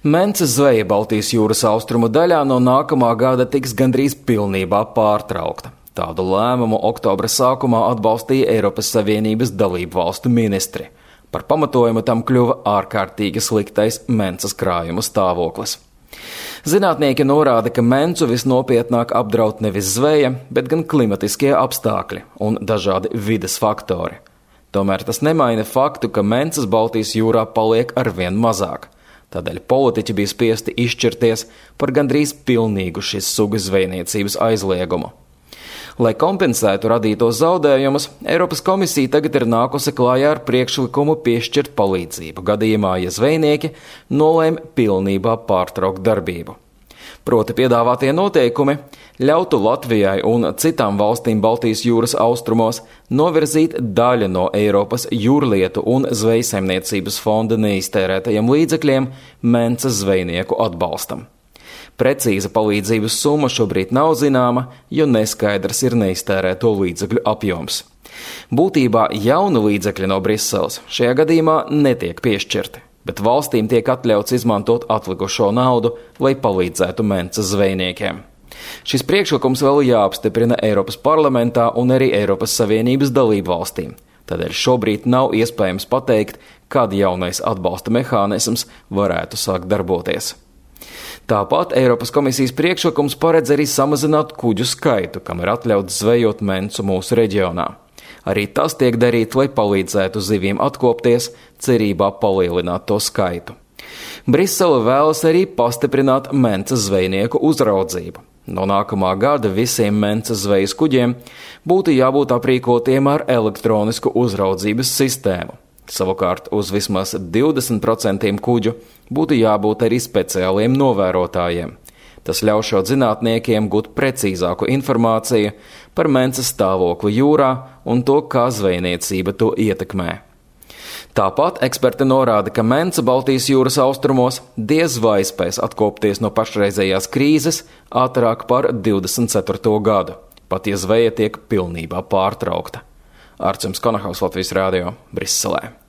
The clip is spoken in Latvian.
Mences zveja Baltijas jūras austrumu daļā no nākamā gada tiks gandrīz pilnībā pārtraukta. Tādu lēmumu oktobra sākumā atbalstīja Eiropas Savienības dalību valstu ministri. Par pamatojumu tam kļuva ārkārtīgi sliktais mences krājumu stāvoklis. Zinātnieki norāda, ka mencu visnopietnāk apdraud nevis zveja, bet gan klimatiskie apstākļi un dažādi vides faktori. Tomēr tas nemaina faktu, ka mences Baltijas jūrā paliek arvien mazāk. Tādēļ politiķi bija spiesti izšķirties par gandrīz pilnīgu šīs sugas zvejniecības aizliegumu. Lai kompensētu radītos zaudējumus, Eiropas komisija tagad ir nākusi klājā ar priekšlikumu piešķirt palīdzību gadījumā, ja zvejnieki nolēma pilnībā pārtraukt darbību. Proti piedāvātie noteikumi ļautu Latvijai un citām valstīm Baltijas jūras austrumos novirzīt daļu no Eiropas jūrlietu un zvejsaimniecības fonda neiztērētajiem līdzekļiem mences zvejnieku atbalstam. Precīza palīdzības summa šobrīd nav zināma, jo neskaidrs ir neiztērēto līdzekļu apjoms. Būtībā jauni līdzekļi no Briseles šajā gadījumā netiek piešķirti, bet valstīm tiek atļauts izmantot atlikušo naudu, lai palīdzētu mences zvejniekiem. Šis priekšlikums vēl jāapstiprina Eiropas parlamentā un arī Eiropas Savienības dalību valstīm. Tādēļ šobrīd nav iespējams pateikt, kad jaunais atbalsta mehānisms varētu sākt darboties. Tāpat Eiropas komisijas priekšlikums paredz arī samazināt kuģu skaitu, kam ir atļauts zvejot mencu mūsu reģionā. Arī tas tiek darīts, lai palīdzētu zivīm atkopties, cerībā palielināt to skaitu. Brisele vēlas arī pastiprināt mences zvejnieku uzraudzību. No nākamā gada visiem mences zvejas kuģiem būtu jābūt aprīkotiem ar elektronisku uzraudzības sistēmu. Savukārt uz vismaz 20% kuģu būtu jābūt arī speciāliem novērotājiem. Tas ļaušot zinātniekiem gūt precīzāku informāciju par mences stāvokli jūrā un to, kā zvejniecība to ietekmē. Tāpat eksperti norāda, ka mence Baltijas jūras austrumos diez vai spēs atkopties no pašreizējās krīzes ātrāk par 24. gadu, pat ja zveja tiek pilnībā pārtraukta. Arčuns Konahaus, Latvijas Rādio, Briselē.